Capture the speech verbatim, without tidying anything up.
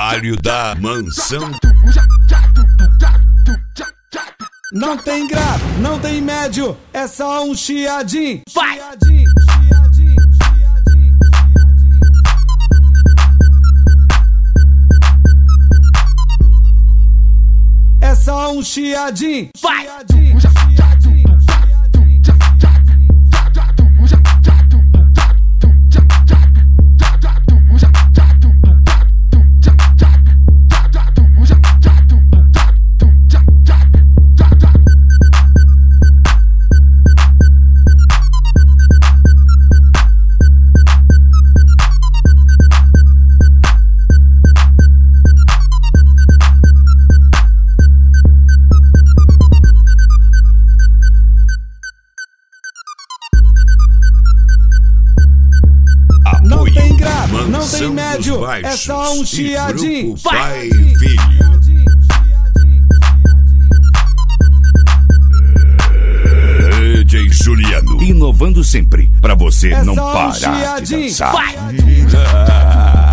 trabalho da Mansão. Não tem grave, não tem médio, é só um chiadinho. Vai! É só um chiadinho. Vai! Não tem grave, não tem médio, é só um chiadinho. Pai e filho. D J Juliano, inovando sempre pra você É não só um parar de chiadinho. dançar. Vai!